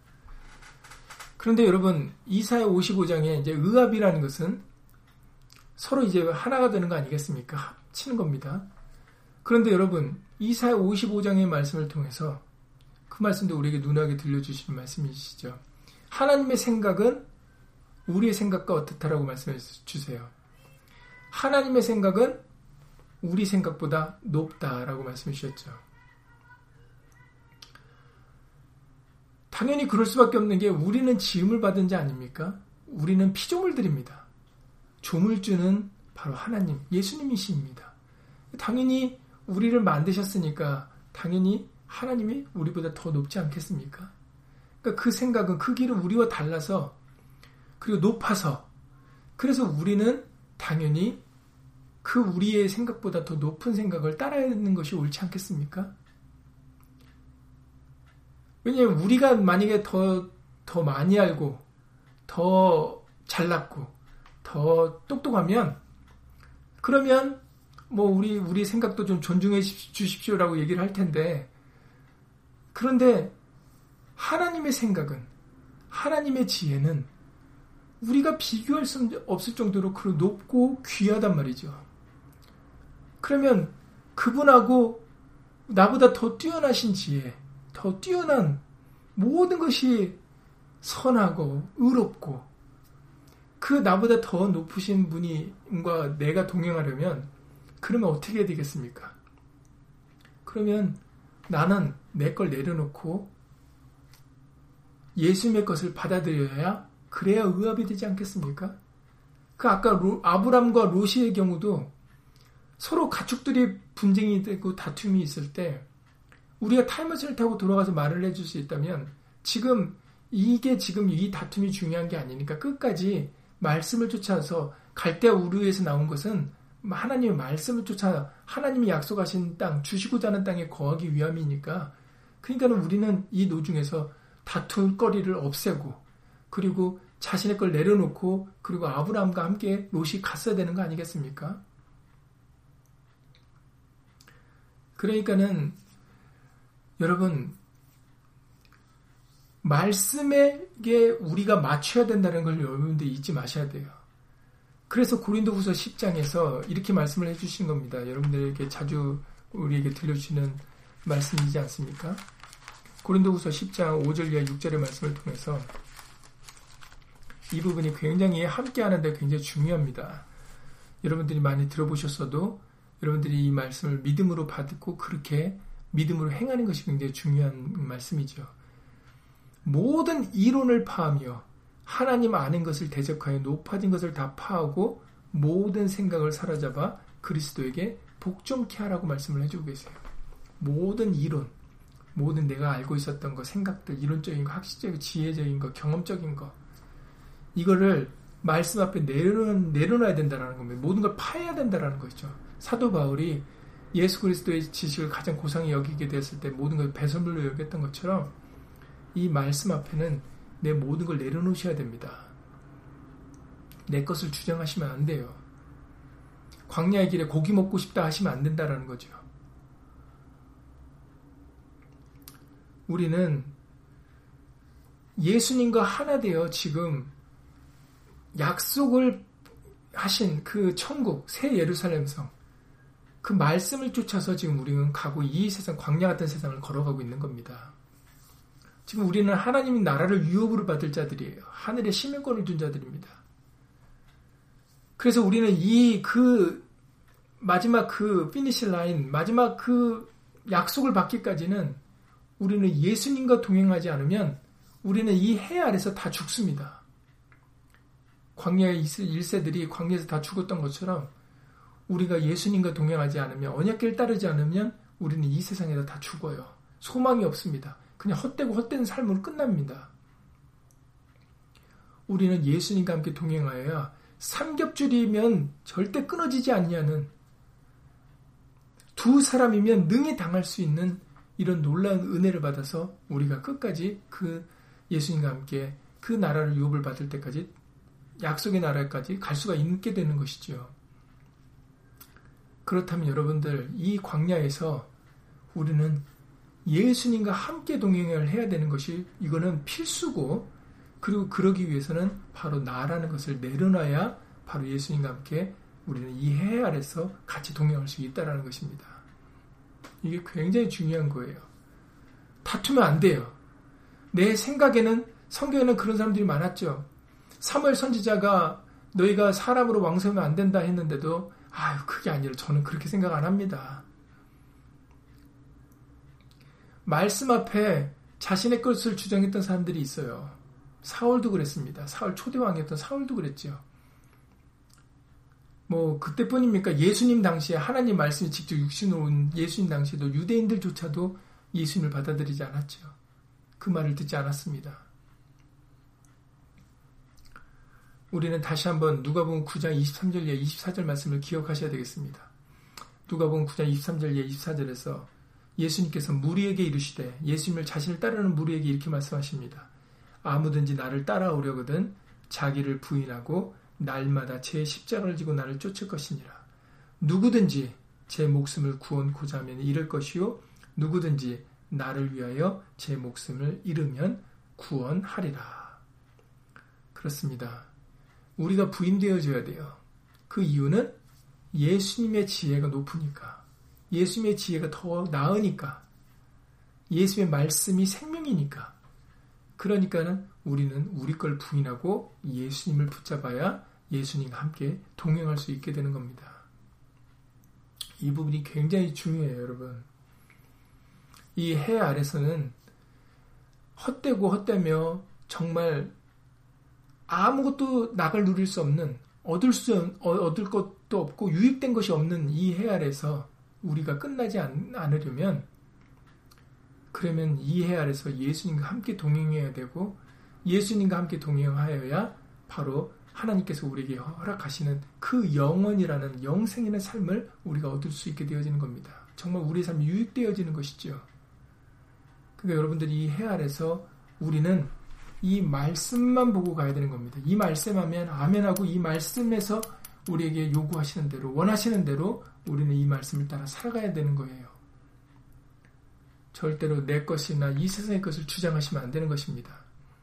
[SPEAKER 1] 그런데 여러분, 이사야 55장에 이제 의합이라는 것은 서로 이제 하나가 되는 거 아니겠습니까? 합치는 겁니다. 그런데 여러분, 이사야 55장의 말씀을 통해서 그 말씀도 우리에게 눈하게 들려주시는 말씀이시죠. 하나님의 생각은 우리의 생각과 어떻다라고 말씀해 주세요. 하나님의 생각은 우리 생각보다 높다라고 말씀해 주셨죠. 당연히 그럴 수밖에 없는 게 우리는 지음을 받은 자 아닙니까? 우리는 피조물들입니다. 조물주는 바로 하나님, 예수님이십니다. 당연히 우리를 만드셨으니까 당연히 하나님이 우리보다 더 높지 않겠습니까? 그러니까 그 생각은 그 길은 우리와 달라서 그리고 높아서 그래서 우리는 당연히 그 우리의 생각보다 더 높은 생각을 따라야 하는 것이 옳지 않겠습니까? 왜냐하면 우리가 만약에 더 많이 알고 더 잘났고 더 똑똑하면 그러면 뭐 우리 생각도 좀 존중해 주십시오라고 얘기를 할 텐데 그런데 하나님의 생각은 하나님의 지혜는 우리가 비교할 수 없을 정도로 그 높고 귀하단 말이죠. 그러면 그분하고 나보다 더 뛰어나신 지혜, 더 뛰어난 모든 것이 선하고 의롭고 그 나보다 더 높으신 분과 내가 동행하려면 그러면 어떻게 해야 되겠습니까? 그러면 나는 내 걸 내려놓고 예수님의 것을 받아들여야 그래야 의합이 되지 않겠습니까? 그 아까 아브람과 롯의 경우도 서로 가축들이 분쟁이 되고 다툼이 있을 때 우리가 타임머신을 타고 돌아가서 말을 해줄 수 있다면 지금 이 다툼이 중요한 게 아니니까 끝까지 말씀을 쫓아서 갈대아 우르에서 나온 것은 하나님의 말씀을 쫓아 하나님이 약속하신 땅, 주시고자 하는 땅에 거하기 위함이니까 그러니까 우리는 이 노중에서 다툴 거리를 없애고 그리고 자신의 걸 내려놓고 그리고 아브라함과 함께 롯이 갔어야 되는 거 아니겠습니까? 그러니까는 여러분 말씀에게 우리가 맞춰야 된다는 걸 여러분들 잊지 마셔야 돼요. 그래서 고린도후서 10장에서 이렇게 말씀을 해주신 겁니다. 여러분들에게 자주 우리에게 들려주시는 말씀이지 않습니까? 고린도후서 10장 5절 이하 6절의 말씀을 통해서 이 부분이 굉장히 함께 하는데 굉장히 중요합니다. 여러분들이 많이 들어보셨어도 여러분들이 이 말씀을 믿음으로 받고 그렇게 믿음으로 행하는 것이 굉장히 중요한 말씀이죠. 모든 이론을 파하며 하나님 아는 것을 대적하여 높아진 것을 다 파하고 모든 생각을 사로잡아 그리스도에게 복종케 하라고 말씀을 해주고 계세요. 모든 이론, 모든 내가 알고 있었던 거, 생각들, 이론적인 거, 학식적인, 지혜적인 거, 경험적인 거 이거를 말씀 앞에 내려놔야 된다는 겁니다. 모든 걸 파야 된다는 거죠. 사도 바울이 예수 그리스도의 지식을 가장 고상히 여기게 되었을 때 모든 걸 배설물로 여겼던 것처럼 이 말씀 앞에는 내 모든 걸 내려놓으셔야 됩니다. 내 것을 주장하시면 안 돼요. 광야의 길에 고기 먹고 싶다 하시면 안 된다는 거죠. 우리는 예수님과 하나 되어 지금 약속을 하신 그 천국, 새 예루살렘성 그 말씀을 쫓아서 지금 우리는 가고 이 세상, 광야 같은 세상을 걸어가고 있는 겁니다. 지금 우리는 하나님의 나라를 유업으로 받을 자들이에요. 하늘의 시민권을 둔 자들입니다. 그래서 우리는 마지막 그 피니시 라인, 마지막 그 약속을 받기까지는 우리는 예수님과 동행하지 않으면 우리는 이 해 아래서 다 죽습니다. 광야의 1세들이 광야에서 다 죽었던 것처럼 우리가 예수님과 동행하지 않으면 언약궤를 따르지 않으면 우리는 이 세상에서 다 죽어요. 소망이 없습니다. 그냥 헛되고 헛된 삶으로 끝납니다. 우리는 예수님과 함께 동행하여야 삼겹줄이면 절대 끊어지지 않냐는 두 사람이면 능히 당할 수 있는 이런 놀라운 은혜를 받아서 우리가 끝까지 그 예수님과 함께 그 나라를 유업을 받을 때까지 약속의 나라까지 갈 수가 있게 되는 것이죠. 그렇다면 여러분들 이 광야에서 우리는 예수님과 함께 동행을 해야 되는 것이 이거는 필수고 그리고 그러기 위해서는 바로 나라는 것을 내려놔야 바로 예수님과 함께 우리는 이 해 아래서 같이 동행할 수 있다는 것입니다. 이게 굉장히 중요한 거예요. 다투면 안 돼요. 내 생각에는 성경에는 그런 사람들이 많았죠. 사무엘 선지자가 너희가 사람으로 왕성하면 안 된다 했는데도 그게 아니라 저는 그렇게 생각 안 합니다. 말씀 앞에 자신의 것을 주장했던 사람들이 있어요. 사울도 그랬습니다. 사울 초대왕이었던 사울도 그랬죠. 그때뿐입니까? 예수님 당시에 하나님 말씀이 직접 육신으로 온 예수님 당시에도 유대인들조차도 예수님을 받아들이지 않았죠. 그 말을 듣지 않았습니다. 우리는 다시 한번 누가복음 9장 23절 이하 24절 말씀을 기억하셔야 되겠습니다. 누가복음 9장 23절 이하 24절에서 예수님께서 무리에게 이르시되 예수님을 자신을 따르는 무리에게 이렇게 말씀하십니다. 아무든지 나를 따라오려거든 자기를 부인하고 날마다 제 십자가를 지고 나를 쫓을 것이니라. 누구든지 제 목숨을 구원고자 하면 잃을 것이요 누구든지 나를 위하여 제 목숨을 잃으면 구원하리라. 그렇습니다. 우리가 부인되어져야 돼요. 그 이유는 예수님의 지혜가 높으니까, 예수님의 지혜가 더 나으니까, 예수의 말씀이 생명이니까. 그러니까는 우리는 우리 걸 부인하고 예수님을 붙잡아야 예수님과 함께 동행할 수 있게 되는 겁니다. 이 부분이 굉장히 중요해요, 여러분. 이 해 아래서는 헛되고 헛되며 정말 아무것도 낙을 누릴 수 없는, 얻을 것도 없고 유익된 것이 없는 이 해 아래서 우리가 끝나지 않으려면, 그러면 이 해 아래서 예수님과 함께 동행해야 되고, 예수님과 함께 동행하여야 바로 하나님께서 우리에게 허락하시는 그 영원이라는 영생이라는 삶을 우리가 얻을 수 있게 되어지는 겁니다. 정말 우리의 삶이 유익되어지는 것이죠. 그러니까 여러분들이 이 해 아래서 우리는 이 말씀만 보고 가야 되는 겁니다. 이 말씀하면 아멘하고 이 말씀에서 우리에게 요구하시는 대로, 원하시는 대로 우리는 이 말씀을 따라 살아가야 되는 거예요. 절대로 내 것이나 이 세상의 것을 주장하시면 안 되는 것입니다.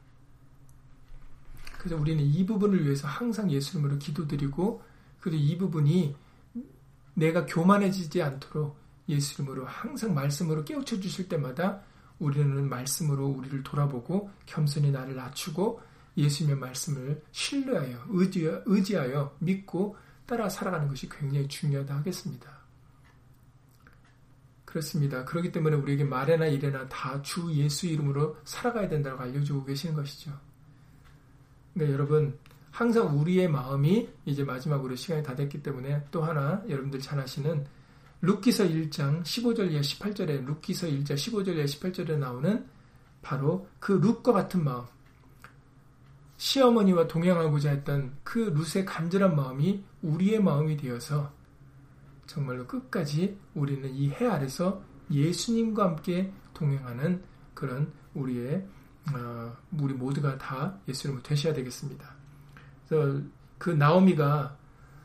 [SPEAKER 1] 그래서 우리는 이 부분을 위해서 항상 예수 이름으로 기도드리고, 그리고 이 부분이 내가 교만해지지 않도록 예수 이름으로 항상 말씀으로 깨우쳐 주실 때마다 우리는 말씀으로 우리를 돌아보고 겸손히 나를 낮추고 예수님의 말씀을 신뢰하여 의지하여 믿고 따라 살아가는 것이 굉장히 중요하다 하겠습니다. 그렇습니다. 그렇기 때문에 우리에게 말에나 일에나 다 주 예수 이름으로 살아가야 된다고 알려주고 계시는 것이죠. 그러니까 여러분, 항상 우리의 마음이 이제 마지막으로 시간이 다 됐기 때문에 또 하나 여러분들 잘 아시는 룻기서 1장 15절 이하 18절에 룻기서 1장 15절 이하 18절에 나오는 바로 그 룻과 같은 마음, 시어머니와 동행하고자 했던 그 룻의 간절한 마음이 우리의 마음이 되어서 정말로 끝까지 우리는 이 해 아래서 예수님과 함께 동행하는 그런 우리 모두가 다 예수님을 되셔야 되겠습니다. 그래서 그 나오미가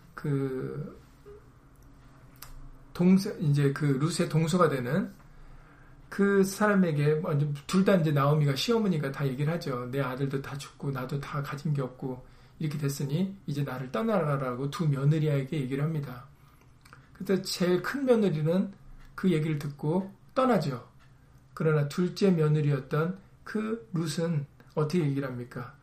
[SPEAKER 1] 이제 그 룻의 동서가 되는 그 사람에게 둘 다 이제 나오미가 시어머니가 다 얘기를 하죠. 내 아들도 다 죽고 나도 다 가진 게 없고 이렇게 됐으니 이제 나를 떠나라라고 두 며느리에게 얘기를 합니다. 그래서 제일 큰 며느리는 그 얘기를 듣고 떠나죠. 그러나 둘째 며느리였던 그 룻은 어떻게 얘기를 합니까?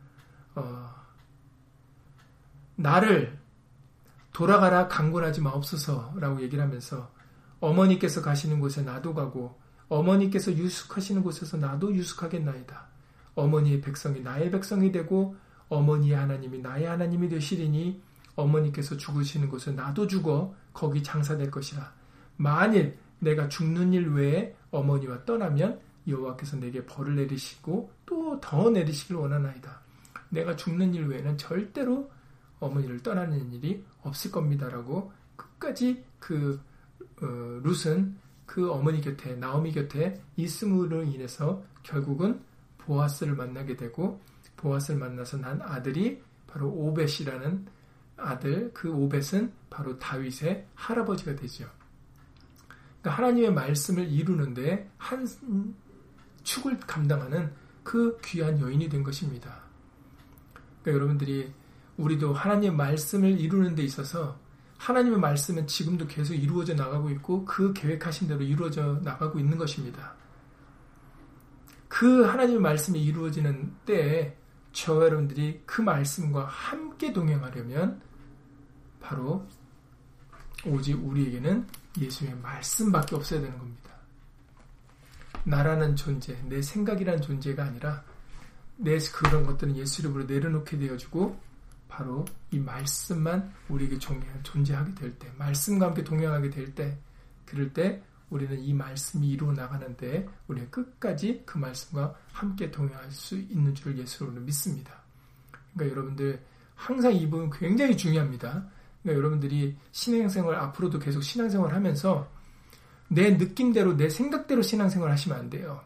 [SPEAKER 1] 나를 돌아가라 강권하지 마옵소서라고 얘기를 하면서 어머니께서 가시는 곳에 나도 가고 어머니께서 유숙하시는 곳에서 나도 유숙하겠나이다. 어머니의 백성이 나의 백성이 되고 어머니의 하나님이 나의 하나님이 되시리니 어머니께서 죽으시는 곳에 나도 죽어 거기 장사될 것이라. 만일 내가 죽는 일 외에 어머니와 떠나면 여호와께서 내게 벌을 내리시고 또 더 내리시길 원하나이다. 내가 죽는 일 외에는 절대로 어머니를 떠나는 일이 없을 겁니다라고 끝까지 룻은 그 어머니 곁에 나오미 곁에 있음으로 인해서 결국은 보아스를 만나게 되고 보아스를 만나서 난 아들이 바로 오벳이라는 아들 그 오벳은 바로 다윗의 할아버지가 되죠. 그러니까 하나님의 말씀을 이루는데 한 축을 감당하는 그 귀한 여인이 된 것입니다. 그러니까 여러분들이 우리도 하나님의 말씀을 이루는 데 있어서 하나님의 말씀은 지금도 계속 이루어져 나가고 있고 그 계획하신 대로 이루어져 나가고 있는 것입니다. 그 하나님의 말씀이 이루어지는 때에 저와 여러분들이 그 말씀과 함께 동행하려면 바로 오직 우리에게는 예수의 말씀밖에 없어야 되는 겁니다. 나라는 존재, 내 생각이라는 존재가 아니라 내 그런 것들은 예수 이름으로 내려놓게 되어지고 바로 이 말씀만 우리에게 존재하게 될 때, 말씀과 함께 동행하게 될 때, 그럴 때 우리는 이 말씀이 이루어 나가는데 우리가 끝까지 그 말씀과 함께 동행할 수 있는 줄 예수로 믿습니다. 그러니까 여러분들 항상 이 부분 굉장히 중요합니다. 그러니까 여러분들이 신앙생활 앞으로도 계속 신앙생활 하면서 내 느낌대로 내 생각대로 신앙생활 하시면 안 돼요.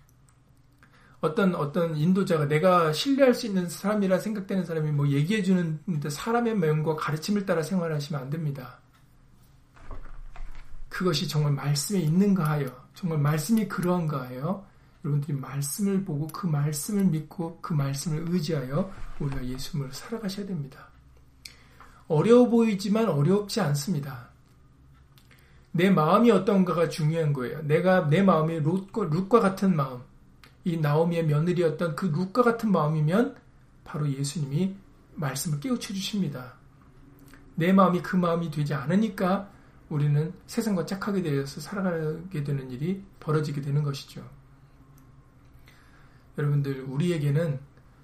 [SPEAKER 1] 어떤 인도자가 내가 신뢰할 수 있는 사람이라 생각되는 사람이 뭐 얘기해주는 사람의 명과 가르침을 따라 생활하시면 안 됩니다. 그것이 정말 말씀에 있는가 하여, 정말 말씀이 그러한가 하여 여러분들이 말씀을 보고 그 말씀을 믿고 그 말씀을 의지하여 우리가 예수님을 살아가셔야 됩니다. 어려워 보이지만 어렵지 않습니다. 내 마음이 어떤가가 중요한 거예요. 내 마음이 룻과 같은 마음, 이 나오미의 며느리였던 그 룻과 같은 마음이면 바로 예수님이 말씀을 깨우쳐 주십니다. 내 마음이 그 마음이 되지 않으니까 우리는 세상과 짝하게 되어서 살아가게 되는 일이 벌어지게 되는 것이죠. 여러분들, 우리에게는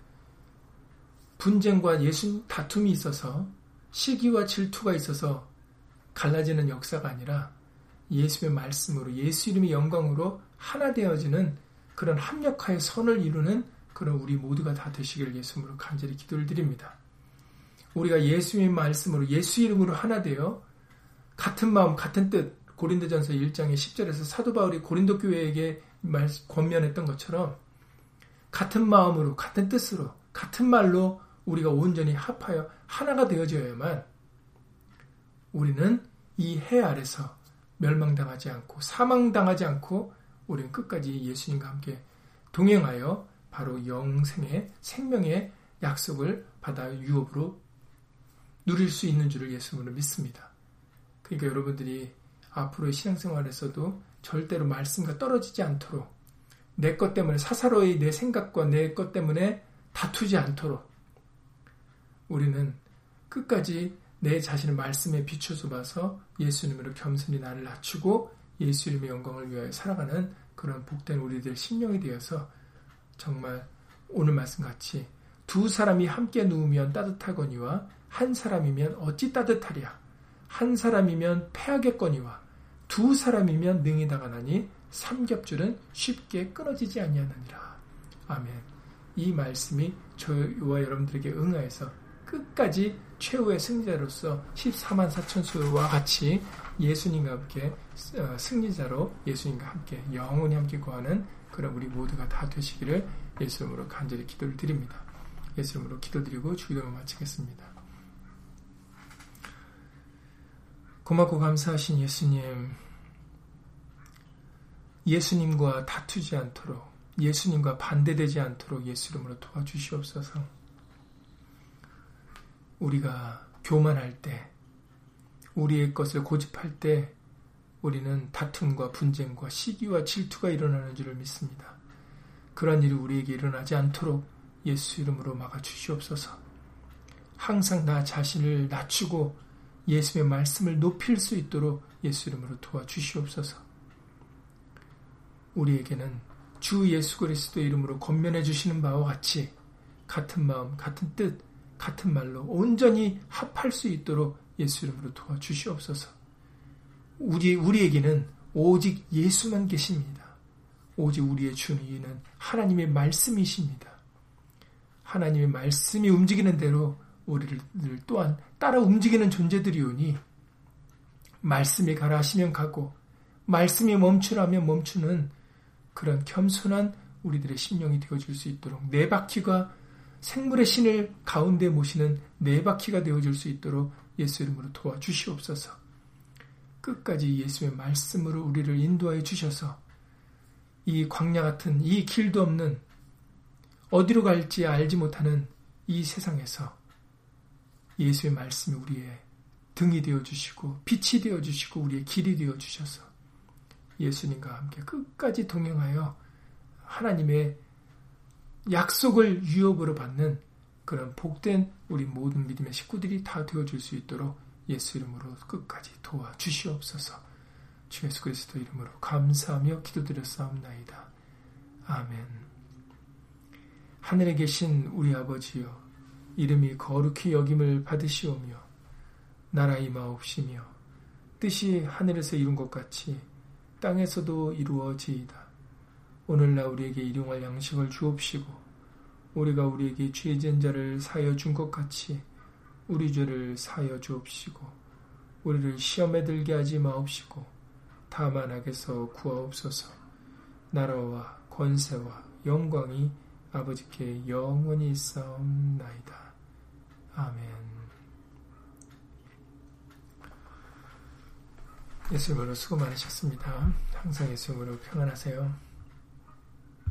[SPEAKER 1] 분쟁과 다툼이 있어서 시기와 질투가 있어서 갈라지는 역사가 아니라 예수의 말씀으로 예수 이름의 영광으로 하나 되어지는 그런 합력하여 선을 이루는 그런 우리 모두가 다 되시기를 예수님으로 간절히 기도를 드립니다. 우리가 예수의 말씀으로 예수 이름으로 하나 되어 같은 마음 같은 뜻, 고린도전서 1장의 10절에서 사도 바울이 고린도 교회에게 권면했던 것처럼 같은 마음으로 같은 뜻으로 같은 말로 우리가 온전히 합하여 하나가 되어져야만 우리는 이 해 아래서 멸망당하지 않고 사망당하지 않고 우리는 끝까지 예수님과 함께 동행하여 바로 영생의 생명의 약속을 받아 유업으로 누릴 수 있는 줄을 예수님으로 믿습니다. 그러니까 여러분들이 앞으로의 신앙생활에서도 절대로 말씀과 떨어지지 않도록 내 것 때문에 사사로이 내 생각과 내 것 때문에 다투지 않도록 우리는 끝까지 내 자신의 말씀에 비춰서 봐서 예수님으로 겸손히 나를 낮추고 예수 이름의 영광을 위하여 살아가는 그런 복된 우리들 심령이 되어서 정말 오늘 말씀같이 두 사람이 함께 누우면 따뜻하거니와 한 사람이면 어찌 따뜻하랴. 한 사람이면 패하겠거니와 두 사람이면 능히 당하나니 삼겹줄은 쉽게 끊어지지 아니하느니라. 아멘. 이 말씀이 저와 여러분들에게 응하여서 끝까지 최후의 승리자로서 14만 4천수와 같이 예수님과 함께 승리자로 예수님과 함께 영원히 함께 거하는 그런 우리 모두가 다 되시기를 예수 이름으로 간절히 기도를 드립니다. 예수 이름으로 기도드리고 주기도를 마치겠습니다. 고맙고 감사하신 예수님, 예수님과 다투지 않도록, 예수님과 반대되지 않도록 예수 이름으로 도와주시옵소서. 우리가 교만할 때, 우리의 것을 고집할 때 우리는 다툼과 분쟁과 시기와 질투가 일어나는 줄을 믿습니다. 그런 일이 우리에게 일어나지 않도록 예수 이름으로 막아주시옵소서. 항상 나 자신을 낮추고 예수의 말씀을 높일 수 있도록 예수 이름으로 도와주시옵소서. 우리에게는 주 예수 그리스도 이름으로 권면해 주시는 바와 같이 같은 마음, 같은 뜻, 같은 말로 온전히 합할 수 있도록 예수 이름으로 도와주시옵소서. 우리에게는 오직 예수만 계십니다. 오직 우리의 주는 하나님의 말씀이십니다. 하나님의 말씀이 움직이는 대로 우리를 또한 따라 움직이는 존재들이오니 말씀이 가라 하시면 가고 말씀이 멈추라면 멈추는 그런 겸손한 우리들의 심령이 되어줄 수 있도록 내 바퀴가 생물의 신을 가운데 모시는 네 바퀴가 되어줄 수 있도록 예수 이름으로 도와주시옵소서. 끝까지 예수의 말씀으로 우리를 인도하여 주셔서 이 광야 같은 이 길도 없는 어디로 갈지 알지 못하는 이 세상에서 예수의 말씀이 우리의 등이 되어주시고 빛이 되어주시고 우리의 길이 되어주셔서 예수님과 함께 끝까지 동행하여 하나님의 약속을 유업으로 받는 그런 복된 우리 모든 믿음의 식구들이 다 되어줄 수 있도록 예수 이름으로 끝까지 도와주시옵소서. 주 예수 그리스도 이름으로 감사하며 기도드렸사옵나이다. 아멘. 하늘에 계신 우리 아버지여, 이름이 거룩히 여김을 받으시오며 나라 임하옵시며 뜻이 하늘에서 이룬 것 같이 땅에서도 이루어지이다. 오늘날 우리에게 일용할 양식을 주옵시고 우리가 우리에게 죄 지은 자를 사하여 준 것 같이 우리 죄를 사하여 주옵시고 우리를 시험에 들게 하지 마옵시고 다만 악에서 구하옵소서. 나라와 권세와 영광이 아버지께 영원히 있사옵나이다. 아멘. 예수님으로 수고 많으셨습니다. 항상 예수님으로 평안하세요.